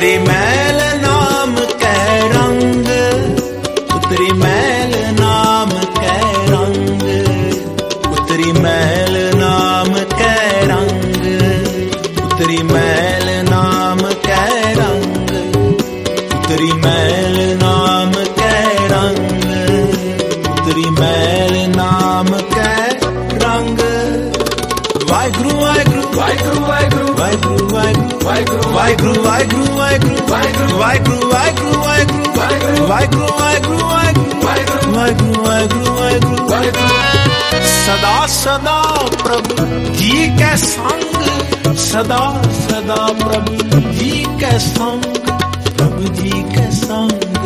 उतरी मैल नाम कै रंग, उतरी मैल नाम कै रंग, उतरी मैल नाम कै रंग, उतरी मैल नाम कै रंग, उतरी मैल नाम कै रंग, उतरी मैल नाम कै रंग। वाहिगुरु वाहिगुरु वाहिगुरु वाहिगुरु वाहिगुरु वाहिगुरु वाहिगुरु वाहिगुरु वाहिगुरु वाहिगुरु वाहिगुरु वाहिगुरु वाहिगुरु वाहिगुरु वाहिगुरु वाहिगुरु वाहिगुरु वाहिगुरु। सदा सदा प्रभु जी कै संग, सदा सदा प्रभु जी कै संग, प्रभु जी कै संग।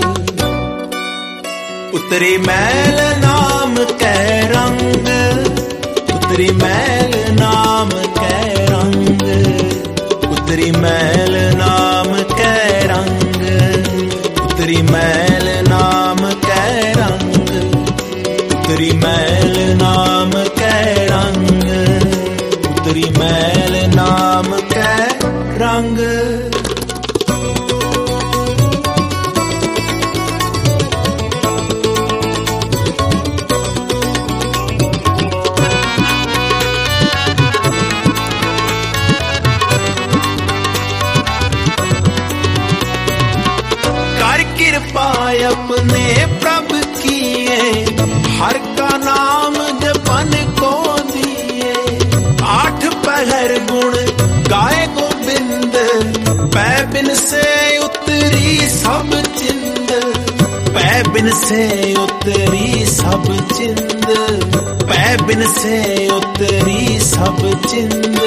उतरी मैल नाम कै रंग, उतरी मैल नाम कै रंग, उतरी मैल नाम कै रंग, उतरी मैल नाम कै रंग, उतरी मैल नाम कै रंग, उतरी मैल नाम कै रंग। अपने प्रभु किए हर का नाम जपन को दिए, आठ पहर गुण गाए गोबिंद, पै बिन से उतरी सब चिंद, पै बिन से उतरी सब चिंद, पै बिन से उतरी सब चिंद।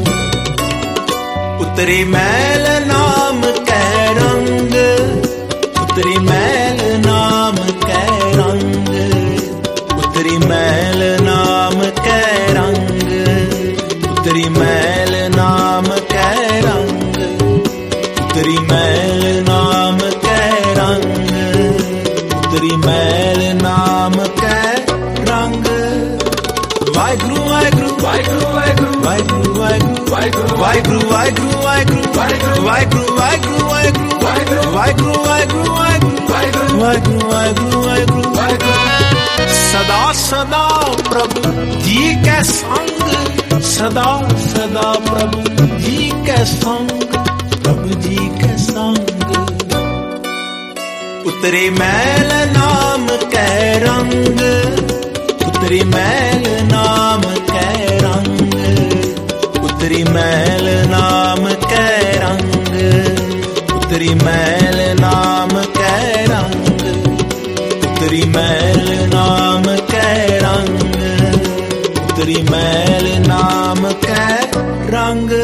उतरी मैल नाम कै रंग, उतरी मैल नाम कै रंग, उतरी मैल नाम कै रंग, उतरी मैल नाम कै रंग, उतरी मैल नाम कै रंग, उतरी मैल नाम कै रंग। वाहिगुरु वाहिगुरु वाहिगुरु वाहिगुरू वाहिगुरू वाहिगुरू वाहिगुरू वाहिगुरू वाहिगुरू वाहिगुरू वाहिगुरू वाहिगुरू वाहिगुरू वाहिगुरू वाहिगुरू वाहिगुरू वाहिगुरू वाहिगुरू। सदा सदा प्रभु जी कै संग, सदा सदा प्रभु जी कै संग, प्रभु जी कै संग। उतरी मैल नाम कै रंग, उतरी मैल नाम कै रंग, उतरी मैल नाम कै रंग, उतरी मैल नाम कै रंग, उतरी मैल नाम कै रंग, उतरी मैल नाम कै रंग।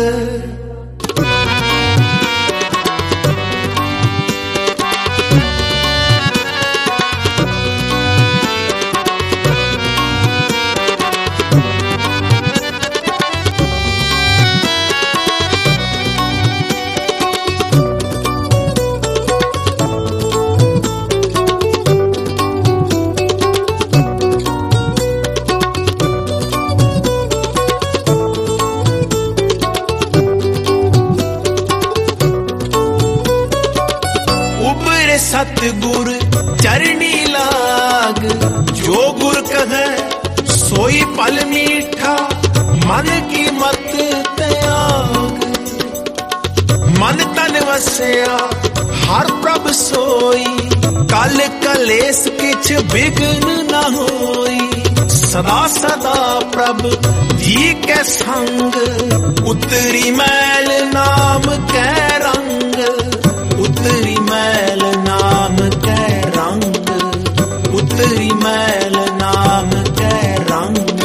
सतगुर चरणी लाग, जो गुर कहे सोई पल मीठा, मन की मत त्याग। मन तन वसया हर प्रभ सोई, कल कलेस किछ बिघ्न न होई। सदा सदा प्रभ जी कै संग, उतरी मैल नाम कै रंग, उतरी मैल नाम कै रंग, उतरी मैल नाम कै रंग।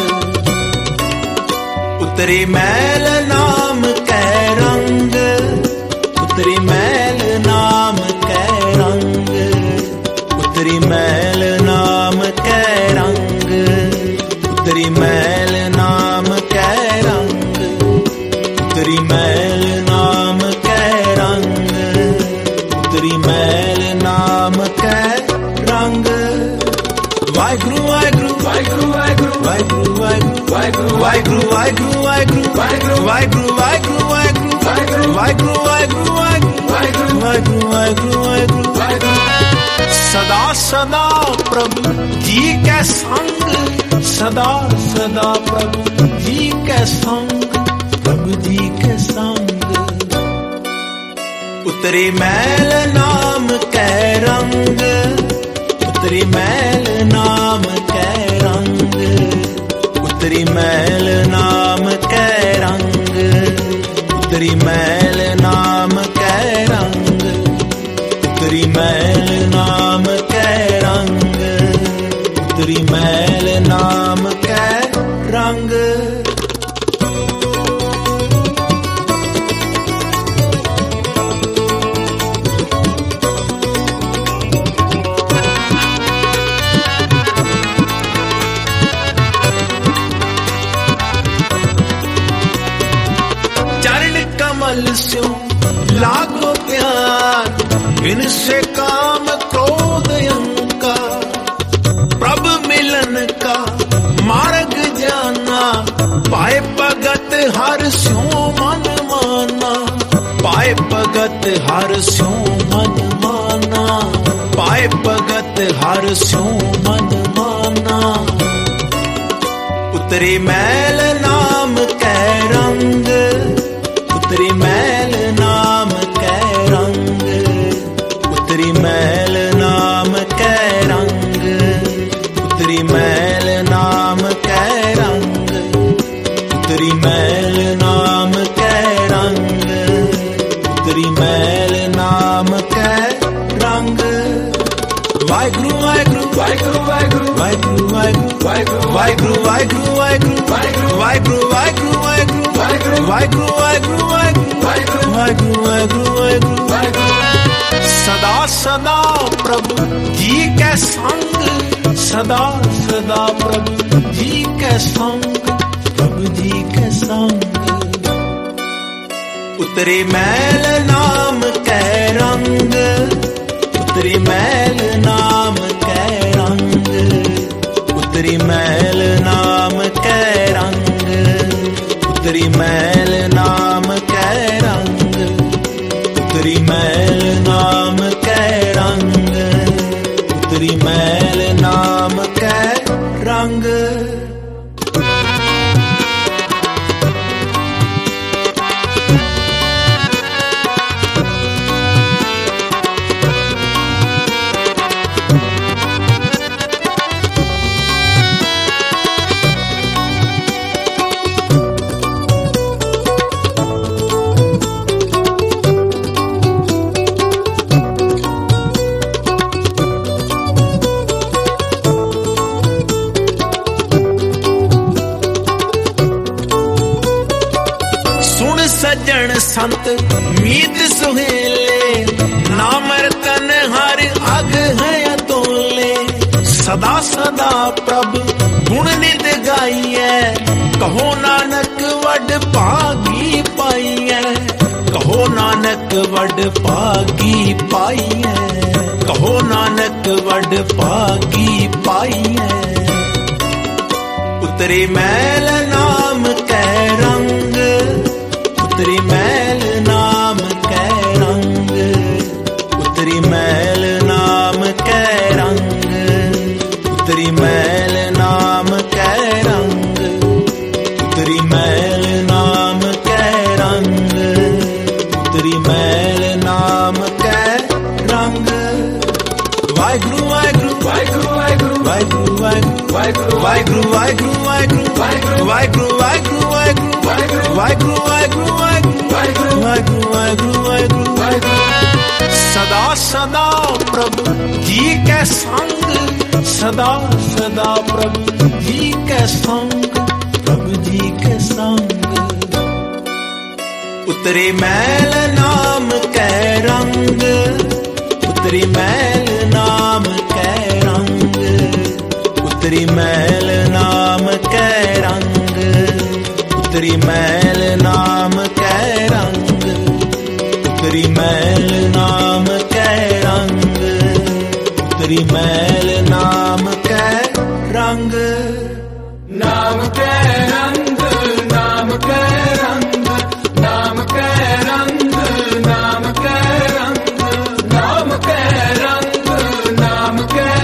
उतरी मैल नाम कै रंग, उतरी मैल नाम कै रंग, उतरी मैल नाम कै रंग, उतरी मैल नाम कै रंग, उतरी मैल नाम कै रंग, उतरी मैल नाम कै रंग। वाहिगुरु वाहिगुरु वाहिगुरू वाहिगुरू वाहिगुरू वाहिगुरू वाहिगुरू वाहिगुरू वाहिगुरू वाहिगुरू वाहिगुरू वाहिगुरू वाहिगुरू वाहिगुरू वाहिगुरू वाहिगुरू वाहिगुरू सदा प्रभु जी कै संग, सदा सदा प्रभु जी कै संग, प्रभु जी कै संग। उतरे मैल नाम कै रंग, उतरी मैल नाम कै रंग, उतरी मैल नाम कै रंग, उतरी मैल नाम कै रंग, उतरी मैल नाम कै रंग, उतरी मैल नाम कै रंग। चरण कमल स्यों लागो प्यार, इनसे काम क्रोध अहंकार, प्रभु मिलन का मार्ग जाना, पाए भगत हर स्यों मन माना, पाए भगत हर स्यों मन माना, पाए भगत हर स्यों मन माना। उतरे मैल नाम कै रंग, उतरी मैल नाम कै रंग, उतरी मैल नाम कै रंग, उतरी मैल नाम कै रंग, उतरी मैल नाम कै रंग, उतरी मैल नाम कै रंग। वाहिगुरु वाहिगुरु वाहिगुरु वाहिगुरु वाहिगुरु वाहिगुरु वाहिगुरु वाहिगुरु वाहिगुरु वाहिगुरु वाहिगुरु वाहिगुरु वाहिगुरु वाहिगुरु वाहिगुरु वाहिगुरु वाहिगुरु वाहिगुरु। सदा सदा प्रभु जी कै संग, सदा सदा प्रभु जी कै संग, प्रभु जी कै संग। उतरे मैल नाम कै रंग, उतरी मैल नाम कै रंग, उतरी मैल नाम कै रंग, उतरी मैल नाम कै रंग, उतरी मैल नाम कै रंग, उतरी मैल नाम कै रंग। सज्जन संत मीत सुहेले, नाम रतन हर अग है अतोले। सदा सदा प्रभु गुण नित गाइए, कहो नानक वड भागी पाइए, कहो नानक वड भागी पाइए, कहो नानक वड भागी पाइए। उतरे मैल नाम कै रंग, उतरी मैल नाम कै रंग, उतरी मैल नाम कै रंग, उतरी मैल नाम कै रंग, उतरी मैल नाम कै रंग, उतरी मैल नाम कै रंग। वाहिगुरु वाहिगुरु वाहिगुरु वाहिगुरु वाहिगुरु वाहिगुरु वाहिगुरु वाहिगुरु वाहिगुरु वाहिगुरु वाहिगुरु वाहिगुरु वाहिगुरु वाहिगुरु वाहिगुरु वाहिगुरु वाहिगुरु वाहिगुरु। सदा सदा प्रभु जी कै संग, सदा सदा प्रभु जी कै संग, प्रभु जी कै संग। उतरे मैल नाम कै रंग, उतरी मैल नाम कै रंग, उतरी मैल नाम कै रंग, उतरी मैल नाम कै रंग, उतरी मैल नाम कै रंग, उतरी मैल नाम कै रंग। नाम कै रंग, नाम कै रंग, नाम कै रंग, नाम कै रंग, नाम कै रंग, नाम कै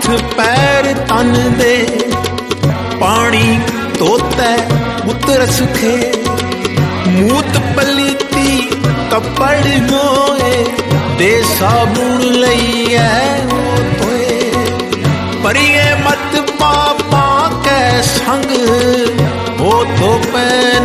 ਹੱਥ ਪੈਰ ਤਨ ਦੇ ਪਾਣੀ ਧੋਤੈ ਉਤਰ ਸੁਖੇ ਮੂਤ ਪਲੀਤੀ ਕੱਪੜ ਮੋਏ ਦੇ ਸਾਬੁਣ ਲਈਐ ਧੋਏ ਪਰੀਏ ਮਤ ਪਾਪਾਂ ਕੈ ਸੰਗ ਉਹ ਧੋਪੈ